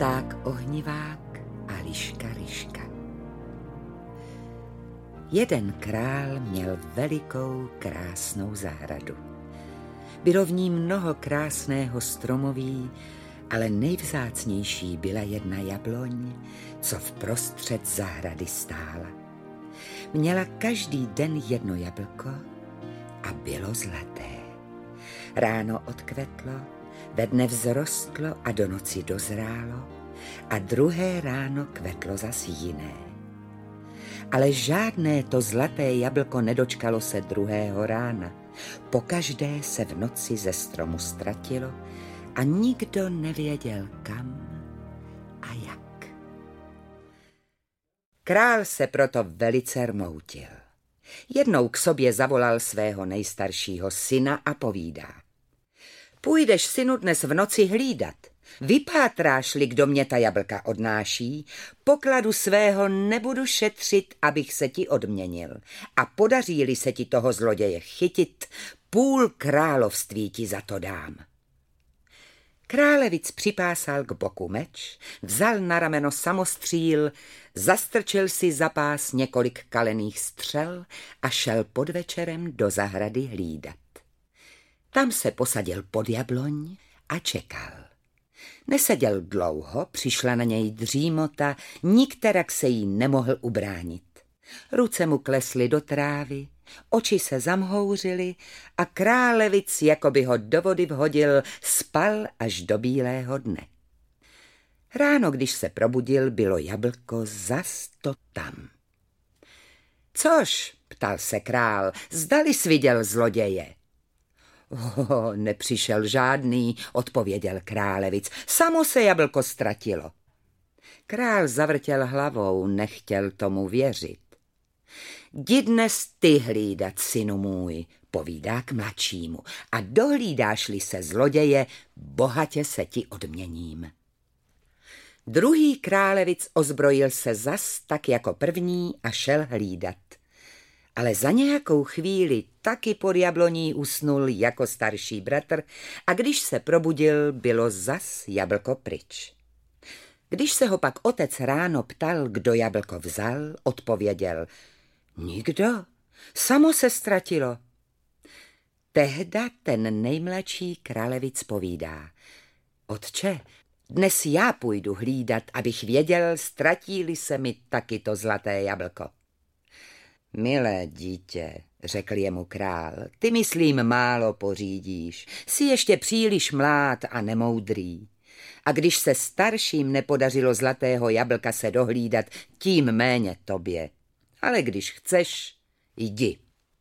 Pták ohnivák a liška Liška. Jeden král měl velikou krásnou zahradu. Bylo v ní mnoho krásného stromoví, ale nejvzácnější byla jedna jabloň, co vprostřed zahrady stála. Měla každý den jedno jablko a bylo zlaté. Ráno odkvetlo, ve dne vzrostlo a do noci dozrálo a druhé ráno kvetlo zas jiné. Ale žádné to zlaté jablko nedočkalo se druhého rána. Pokaždé se v noci ze stromu ztratilo a nikdo nevěděl kam a jak. Král se proto velice rmoutil. Jednou k sobě zavolal svého nejstaršího syna a povídá: Půjdeš, synu, dnes v noci hlídat. Vypátráš-li, kdo mě ta jablka odnáší, pokladu svého nebudu šetřit, abych se ti odměnil. A podaří-li se ti toho zloděje chytit, půl království ti za to dám. Králevic připásal k boku meč, vzal na rameno samostříl, zastrčil si za pás několik kalených střel a šel pod večerem do zahrady hlídat. Tam se posadil pod jabloň a čekal. Neseděl dlouho, přišla na něj dřímota, nikterak se jí nemohl ubránit. Ruce mu klesly do trávy, oči se zamhouřily a králevic, jako by ho do vody vhodil, spal až do bílého dne. Ráno, když se probudil, bylo jablko zas to tam. Což, ptal se král, zdali jsi viděl zloděje? Nepřišel žádný, odpověděl králevic, samo se jablko ztratilo. Král zavrtěl hlavou, nechtěl tomu věřit. Jdi dnes ty hlídat, synu můj, povídá k mladšímu, a dohlídáš-li se zloděje, bohatě se ti odměním. Druhý králevic ozbrojil se zas tak jako první a šel hlídat. Ale za nějakou chvíli taky pod jabloní usnul jako starší bratr a když se probudil, bylo zas jablko pryč. Když se ho pak otec ráno ptal, kdo jablko vzal, odpověděl: Nikdo, samo se ztratilo. Tehda ten nejmladší králevic povídá: Otče, dnes já půjdu hlídat, abych věděl, ztratí-li se mi taky to zlaté jablko. Milé dítě, řekl jemu král, ty, myslím, málo pořídíš, jsi ještě příliš mlád a nemoudrý. A když se starším nepodařilo zlatého jablka se dohlídat, tím méně tobě. Ale když chceš, jdi.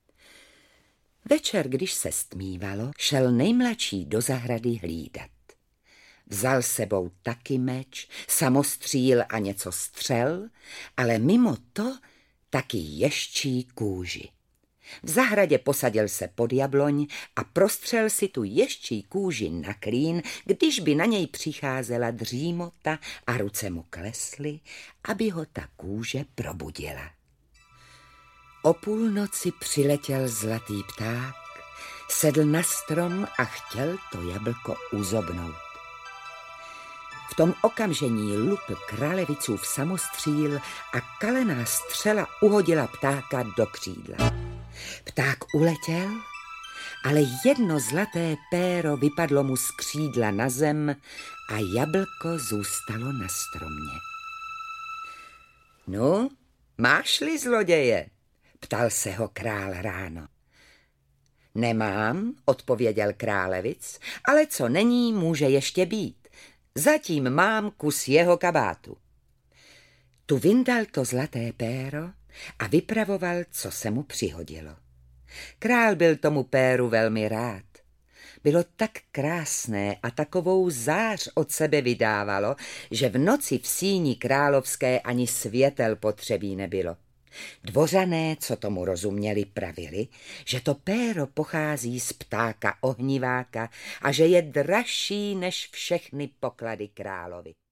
Večer, když se stmívalo, šel nejmladší do zahrady hlídat. Vzal sebou taky meč, samostříl a něco střel, ale mimo to taky ješčí kůži. V zahradě posadil se pod jabloň a prostřel si tu ješčí kůži na klín, když by na něj přicházela dřímota a ruce mu klesly, aby ho ta kůže probudila. O půlnoci přiletěl zlatý pták, sedl na strom a chtěl to jablko uzobnout. V tom okamžení lupl králevicův samostříl a kalená střela uhodila ptáka do křídla. Pták uletěl, ale jedno zlaté péro vypadlo mu z křídla na zem a jablko zůstalo na stromě. No, máš-li zloděje? Ptal se ho král ráno. Nemám, odpověděl králevic, ale co není, může ještě být. Zatím mám kus jeho kabátu. Tu vyndal to zlaté péro a vypravoval, co se mu přihodilo. Král byl tomu péru velmi rád. Bylo tak krásné a takovou zář od sebe vydávalo, že v noci v síni královské ani světel potřebí nebylo. Dvořané, co tomu rozuměli, pravili, že to péro pochází z ptáka ohniváka a že je dražší než všechny poklady královi.